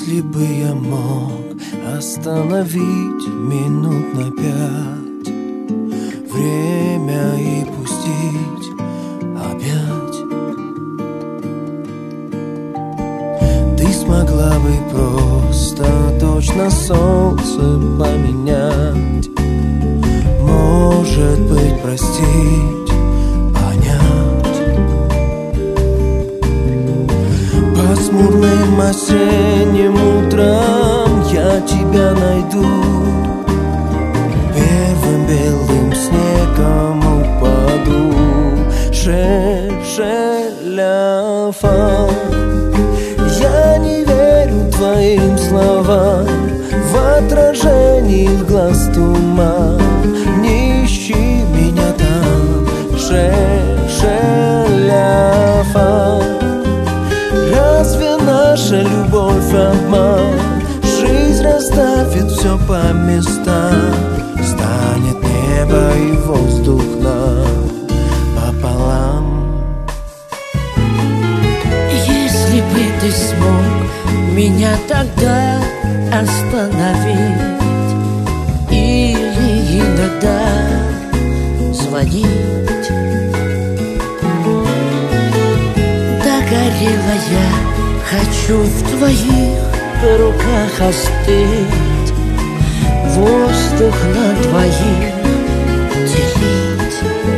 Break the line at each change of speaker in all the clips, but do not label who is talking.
Если бы я мог остановить минут на 5 время и пустить опять, ты смогла бы просто точно солнце поменять, может быть, простить, понять. Пасмурным осенним утром я тебя найду, первым белым снегом упаду. Шеляфа, я не верю твоим словам, в отражении глаз туман. Не ищи меня там, шеляфа. Разве наша любовь обман? Жизнь расставит все по местам, станет небо и воздух нам пополам.
Если бы ты смог меня тогда остановить или иногда звонить, догорела я, хочу в твоих руках остыть, воздух на двоих делить.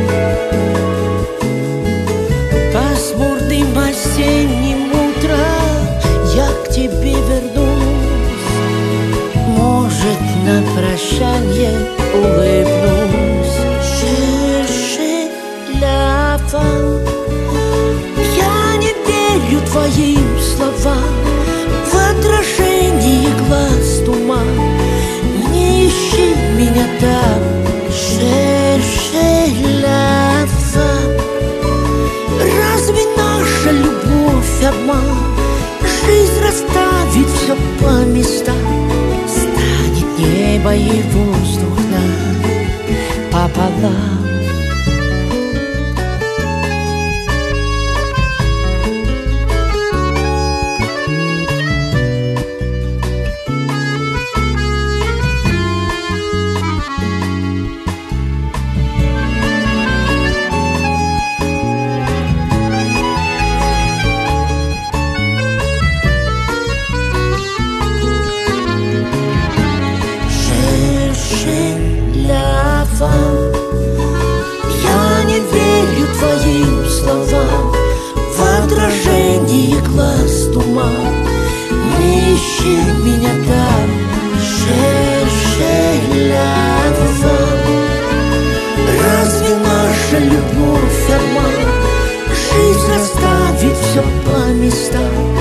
Пасмурным осенним утром я к тебе вернусь, может, на прощанье улыбнусь. Шеляфа, я не верю твоим словам, в отражении глаз туман. Не ищи меня там, шеляфа. Разве наша любовь обман? Жизнь расставит все по местам, станет небо и воздух нам пополам. Я не верю твоим словам, в отражении глаз туман. Не ищи меня там, шеляфа. Разве наша любовь обман? Жизнь расставит все по местам,